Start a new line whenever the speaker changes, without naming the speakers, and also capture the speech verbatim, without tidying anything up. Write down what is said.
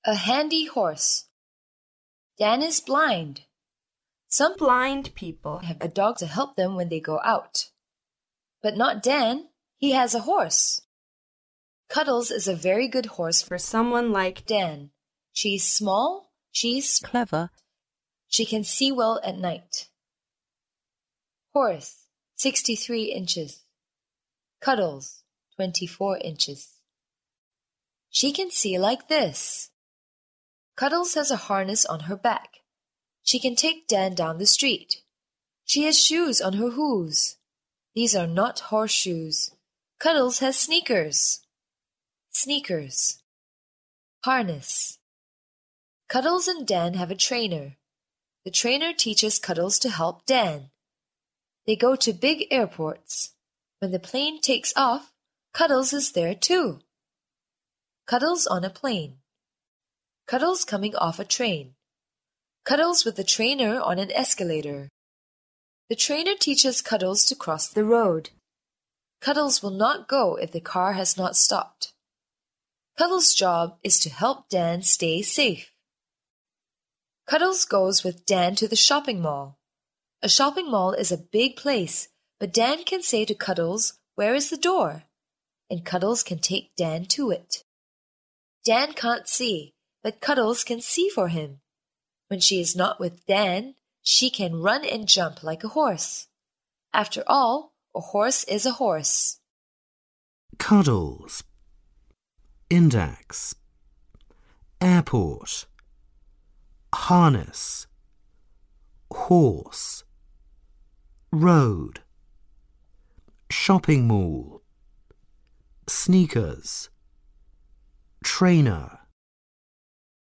A handy horse. Dan is blind. Some
Blind people
have a dog to help them when they go out. But not Dan. He has a horse. Cuddles is a very good horse for
for someone like
Dan. She's small. She's
clever,
She can see well at night. Horse, sixty-three inches. Cuddles, twenty-four inches. She can see like this. Cuddles has a harness on her back. She can take Dan down the street. She has shoes on her hooves. These are not horseshoes. Cuddles has sneakers. Sneakers. Harness. Cuddles and Dan have a trainer. The trainer teaches Cuddles to help Dan. They go to big airports. When the plane takes off, Cuddles is there too. Cuddles on a plane. Cuddles coming off a train. Cuddles with the trainer on an escalator. The trainer teaches Cuddles to cross the road. Cuddles will not go if the car has not stopped. Cuddles' job is to help Dan stay safe. Cuddles goes with Dan to the shopping mall. A shopping mall is a big place, but Dan can say to Cuddles, "Where is the door?" And Cuddles can take Dan to it. Dan can't see, but Cuddles can see for him. When she is not with Dan, she can run and jump like a horse. After all, a horse is a horse.
Cuddles. Index. Airport. Harness. Horse. Road. Shopping mall. Sneakers. Trainer.